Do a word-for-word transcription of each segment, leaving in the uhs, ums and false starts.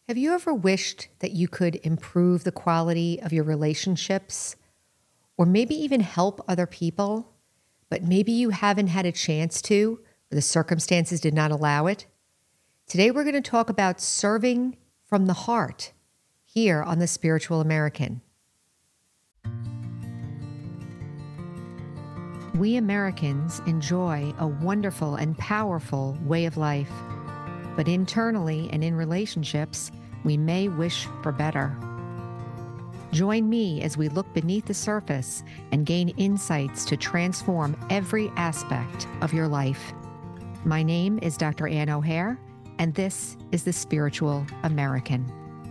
Have you ever wished that you could improve the quality of your relationships or maybe even help other people, but maybe you haven't had a chance to or the circumstances did not allow it? Today we're going to talk about serving from the heart here on The Spiritual American. We Americans enjoy a wonderful and powerful way of life, but internally and in relationships, we may wish for better. Join me as we look beneath the surface and gain insights to transform every aspect of your life. My name is Doctor Ann O'Hare, and this is The Spiritual American.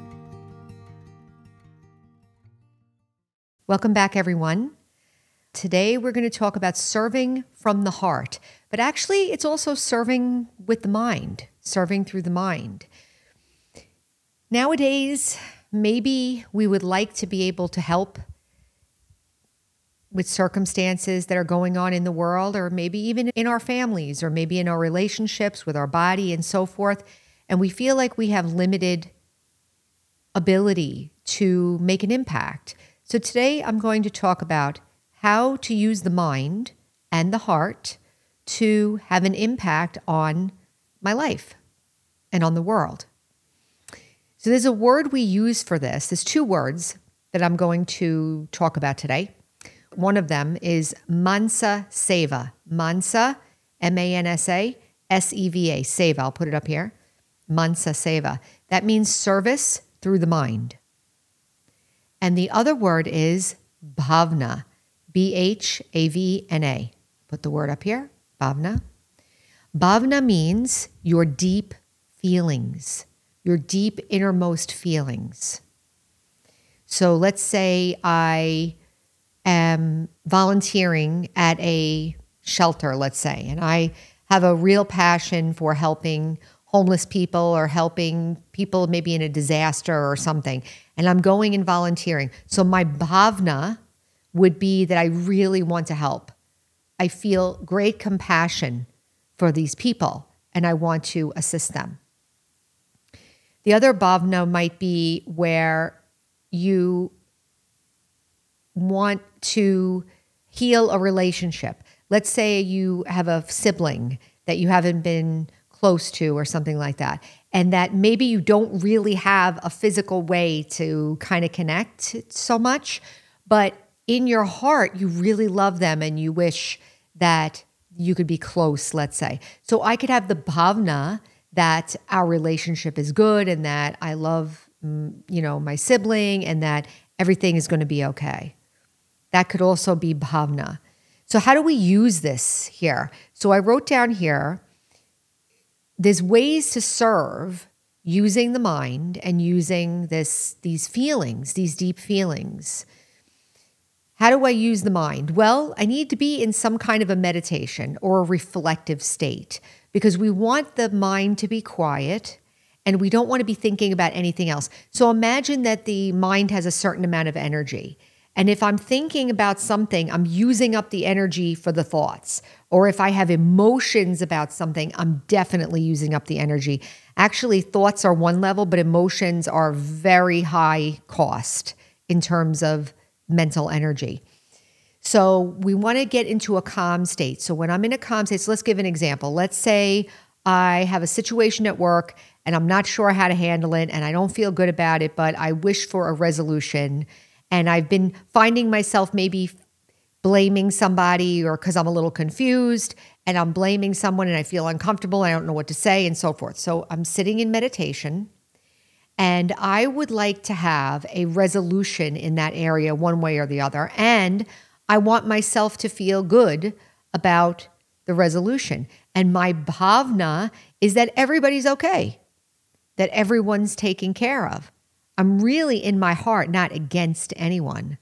Welcome back, everyone. Today, we're going to talk about serving from the heart, but actually, it's also serving with the mind, serving through the mind. Nowadays, maybe we would like to be able to help with circumstances that are going on in the world, or maybe even in our families, or maybe in our relationships with our body and so forth. And we feel like we have limited ability to make an impact. So today I'm going to talk about how to use the mind and the heart to have an impact on my life and on the world. So there's a word we use for this. There's two words that I'm going to talk about today. One of them is Mansa Seva. Mansa, M A N S A, S E V A, Seva. I'll put it up here. Mansa Seva. That means service through the mind. And the other word is Bhavna, B H A V N A. Put the word up here, Bhavna. Bhavna means your deep feelings, your deep innermost feelings. So let's say I am volunteering at a shelter, let's say, and I have a real passion for helping homeless people or helping people maybe in a disaster or something, and I'm going and volunteering. So my bhavna would be that I really want to help. I feel great compassion for these people, and I want to assist them. The other bhavna might be where you want to heal a relationship. Let's say you have a sibling that you haven't been close to or something like that, and that maybe you don't really have a physical way to kind of connect so much, but in your heart, you really love them and you wish that you could be close, let's say. So I could have the bhavna that our relationship is good and that I love, you know, my sibling and that everything is going to be okay. That could also be bhavna. So how do we use this here? So I wrote down here, there's ways to serve using the mind and using this, these feelings, these deep feelings. How do I use the mind? Well, I need to be in some kind of a meditation or a reflective state because we want the mind to be quiet and we don't want to be thinking about anything else. So imagine that the mind has a certain amount of energy. And if I'm thinking about something, I'm using up the energy for the thoughts. Or if I have emotions about something, I'm definitely using up the energy. Actually, thoughts are one level, but emotions are very high cost in terms of mental energy. So we want to get into a calm state. So when I'm in a calm state, so let's give an example. Let's say I have a situation at work and I'm not sure how to handle it and I don't feel good about it, but I wish for a resolution. And I've been finding myself maybe blaming somebody or because I'm a little confused and I'm blaming someone and I feel uncomfortable. I don't know what to say and so forth. So I'm sitting in meditation. And I would like to have a resolution in that area one way or the other. And I want myself to feel good about the resolution. And my bhavna is that everybody's okay, that everyone's taken care of. I'm really in my heart, not against anyone.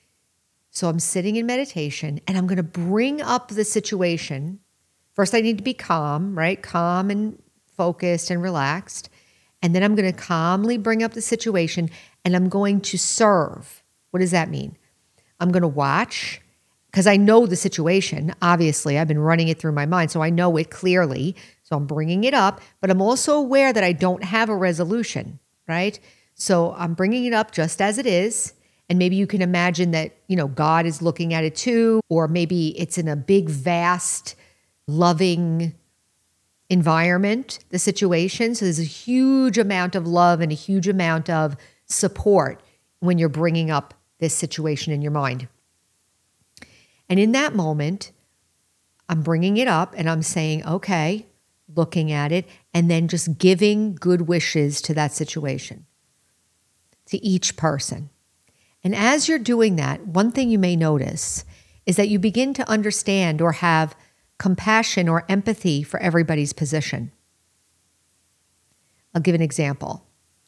So I'm sitting in meditation and I'm going to bring up the situation. First, I need to be calm, right? Calm and focused and relaxed. And then I'm going to calmly bring up the situation and I'm going to serve. What does that mean? I'm going to watch because I know the situation. Obviously, I've been running it through my mind, so I know it clearly. So I'm bringing it up, but I'm also aware that I don't have a resolution. right? So I'm bringing it up just as it is. And maybe you can imagine that, you know, God is looking at it too, or maybe it's in a big, vast, loving environment, the situation. So there's a huge amount of love and a huge amount of support when you're bringing up this situation in your mind. And in that moment, I'm bringing it up and I'm saying, okay, looking at it, and then just giving good wishes to that situation, to each person. And as you're doing that, one thing you may notice is that you begin to understand or have compassion or empathy for everybody's position. I'll give an example.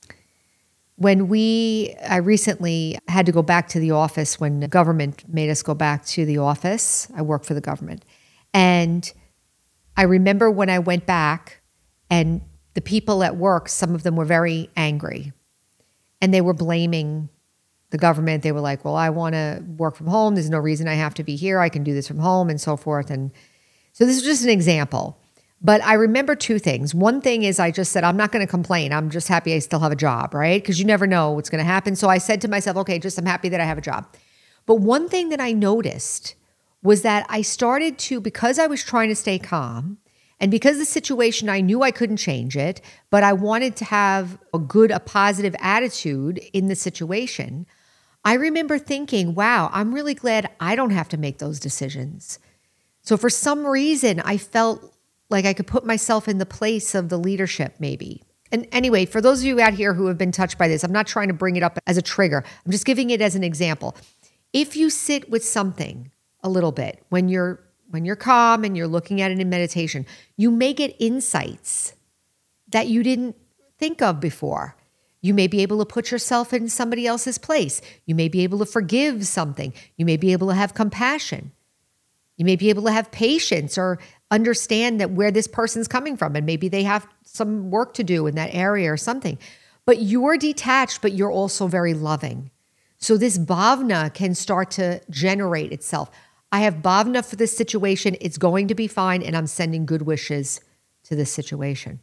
When we, I recently had to go back to the office when the government made us go back to the office. I work for the government. And I remember when I went back and the people at work, some of them were very angry and they were blaming the government. They were like, well, I want to work from home. There's no reason I have to be here. I can do this from home and so forth. And so this is just an example. But I remember two things. One thing is I just said, I'm not going to complain. I'm just happy I still have a job, right? Because you never know what's going to happen. So I said to myself, okay, just I'm happy that I have a job. But one thing that I noticed was that I started to, because I was trying to stay calm, and because the situation, I knew I couldn't change it, but I wanted to have a good, a positive attitude in the situation. I remember thinking, wow, I'm really glad I don't have to make those decisions. So for some reason, I felt like I could put myself in the place of the leadership maybe. And anyway, for those of you out here who have been touched by this, I'm not trying to bring it up as a trigger. I'm just giving it as an example. If you sit with something a little bit, when you're when you're calm and you're looking at it in meditation, you may get insights that you didn't think of before. You may be able to put yourself in somebody else's place. You may be able to forgive something. You may be able to have compassion. You may be able to have patience or understand that where this person's coming from, and maybe they have some work to do in that area or something. But you're detached, but you're also very loving. So this bhavna can start to generate itself. I have bhavna for this situation. It's going to be fine, and I'm sending good wishes to this situation.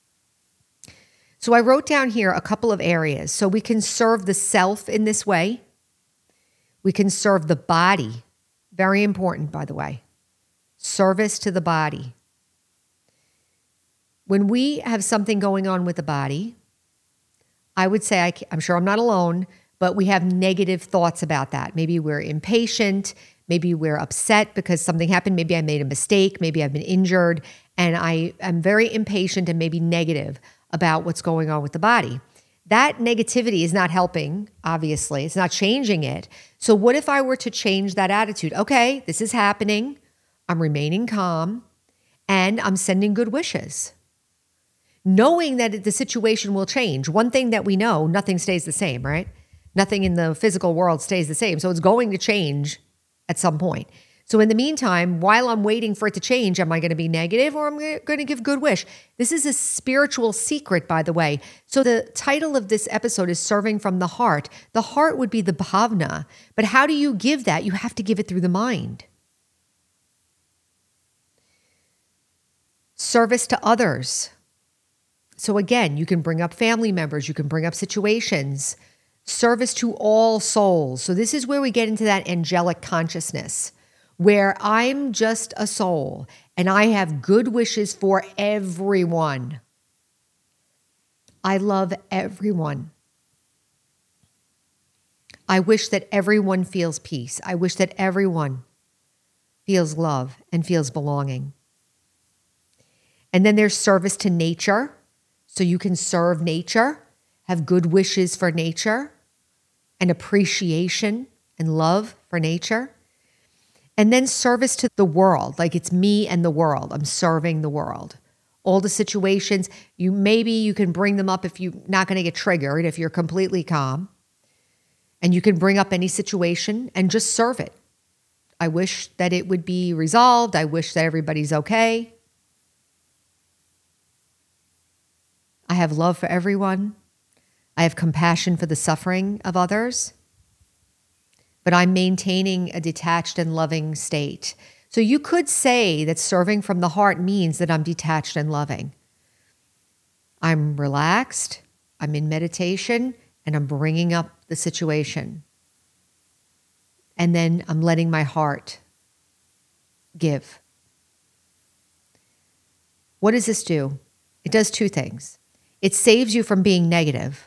So I wrote down here a couple of areas. So we can serve the self in this way. We can serve the body. Very important, by the way. Service to the body. When we have something going on with the body, I would say, I I'm sure I'm not alone, but we have negative thoughts about that. Maybe we're impatient. Maybe we're upset because something happened. Maybe I made a mistake. Maybe I've been injured. And I am very impatient and maybe negative about what's going on with the body. That negativity is not helping, obviously. It's not changing it. So what if I were to change that attitude? Okay, this is happening. I'm remaining calm and I'm sending good wishes. Knowing that the situation will change. One thing that we know, nothing stays the same, right? Nothing in the physical world stays the same. So it's going to change at some point. So in the meantime, while I'm waiting for it to change, am I going to be negative or am I going to give good wish? This is a spiritual secret, by the way. So the title of this episode is Serving from the Heart. The heart would be the bhavna. But how do you give that? You have to give it through the mind. Service to others. So again, you can bring up family members. You can bring up situations. Service to all souls. So this is where we get into that angelic consciousness, where I'm just a soul and I have good wishes for everyone. I love everyone. I wish that everyone feels peace. I wish that everyone feels love and feels belonging. And then there's service to nature. So you can serve nature, have good wishes for nature, and appreciation and love for nature. And then service to the world, like it's me and the world. I'm serving the world. All the situations, you maybe you can bring them up if you're not going to get triggered, if you're completely calm. And you can bring up any situation and just serve it. I wish that it would be resolved. I wish that everybody's okay. I have love for everyone. I have compassion for the suffering of others. But I'm maintaining a detached and loving state. So you could say that serving from the heart means that I'm detached and loving. I'm relaxed. I'm in meditation and I'm bringing up the situation. And then I'm letting my heart give. What does this do? It does two things. It saves you from being negative.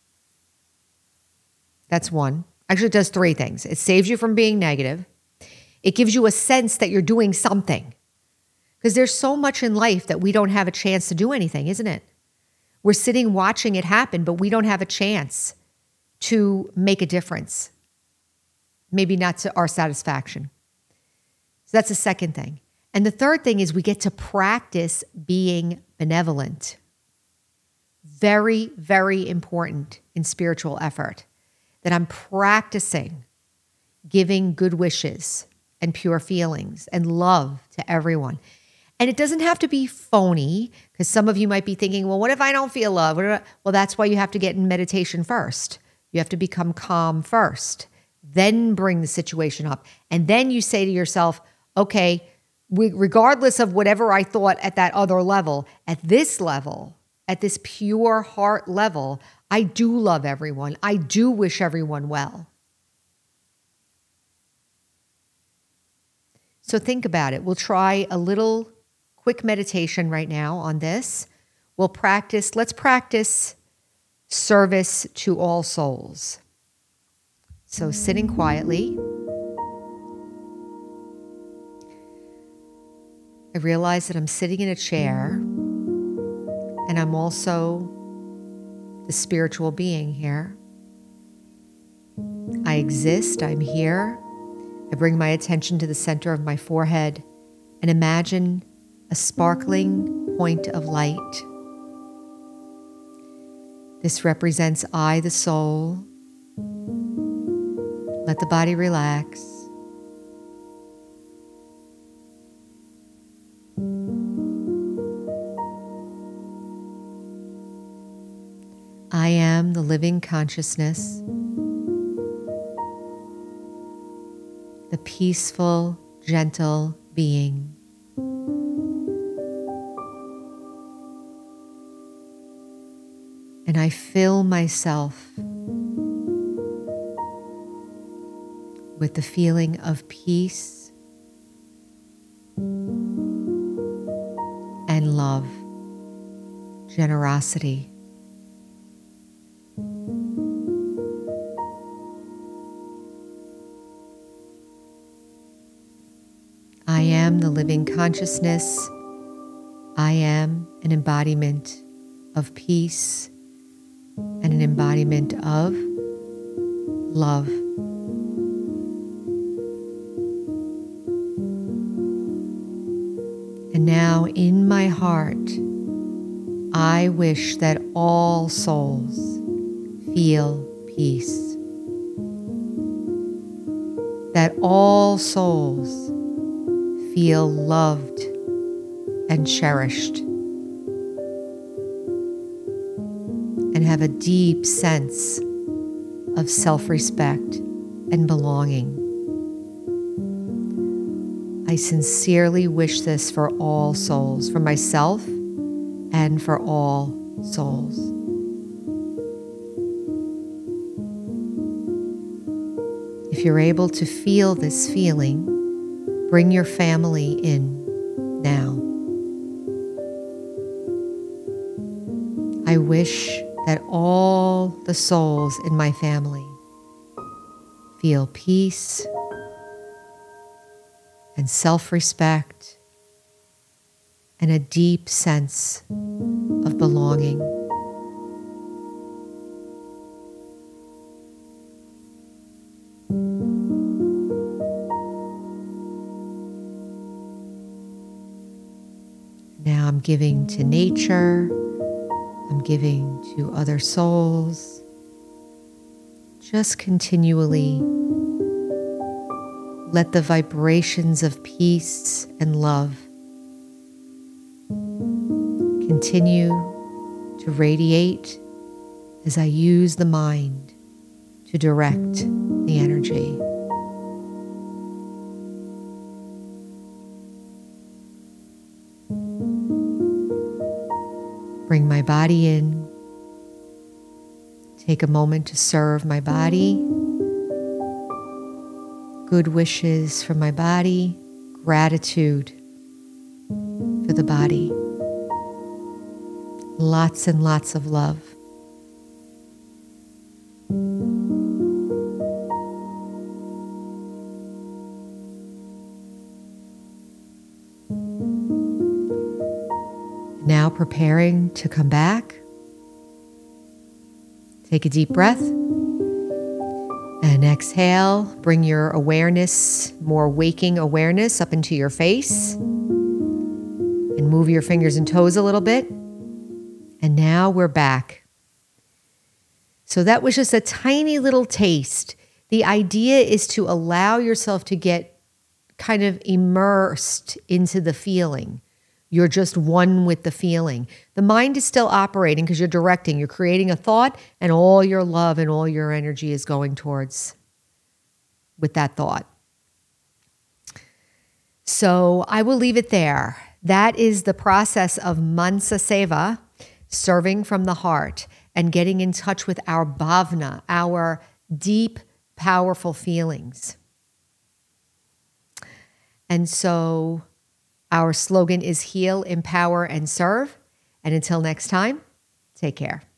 That's one. Actually, it does three things. It saves you from being negative. It gives you a sense that you're doing something. Because there's so much in life that we don't have a chance to do anything, isn't it? We're sitting watching it happen, but we don't have a chance to make a difference. Maybe not to our satisfaction. So that's the second thing. And the third thing is we get to practice being benevolent. Very, very important in spiritual effort. That I'm practicing giving good wishes and pure feelings and love to everyone. And it doesn't have to be phony, because some of you might be thinking, well, what if I don't feel love? What if I-" Well, that's why you have to get in meditation first. You have to become calm first, then bring the situation up. And then you say to yourself, okay, regardless of whatever I thought at that other level, at this level, at this pure heart level, I do love everyone. I do wish everyone well. So think about it. We'll try a little quick meditation right now on this. We'll practice, let's practice service to all souls. So sitting quietly. I realize that I'm sitting in a chair and I'm also the spiritual being here. I exist, I'm here. I bring my attention to the center of my forehead and imagine a sparkling point of light. This represents I, the soul. Let the body relax. I am the living consciousness, the peaceful, gentle being. And I fill myself with the feeling of peace and love, generosity. I am the living consciousness. I am an embodiment of peace and an embodiment of love. And now in my heart, I wish that all souls feel peace. That all souls feel loved and cherished and have a deep sense of self-respect and belonging. I sincerely wish this for all souls, for myself and for all souls. If you're able to feel this feeling, bring your family in now. I wish that all the souls in my family feel peace and self-respect and a deep sense of belonging. Now I'm giving to nature, I'm giving to other souls, just continually let the vibrations of peace and love continue to radiate as I use the mind to direct the energy. Bring my body in. Take a moment to serve my body. Good wishes for my body. Gratitude for the body. Lots and lots of love. Now preparing to come back. Take a deep breath and exhale. Bring your awareness, more waking awareness, up into your face and move your fingers and toes a little bit. And now we're back. So that was just a tiny little taste. The idea is to allow yourself to get kind of immersed into the feeling. You're just one with the feeling. The mind is still operating because you're directing. You're creating a thought, and all your love and all your energy is going towards with that thought. So I will leave it there. That is the process of Mansa Seva, serving from the heart and getting in touch with our bhavna, our deep, powerful feelings. And so our slogan is heal, empower, and serve. And until next time, take care.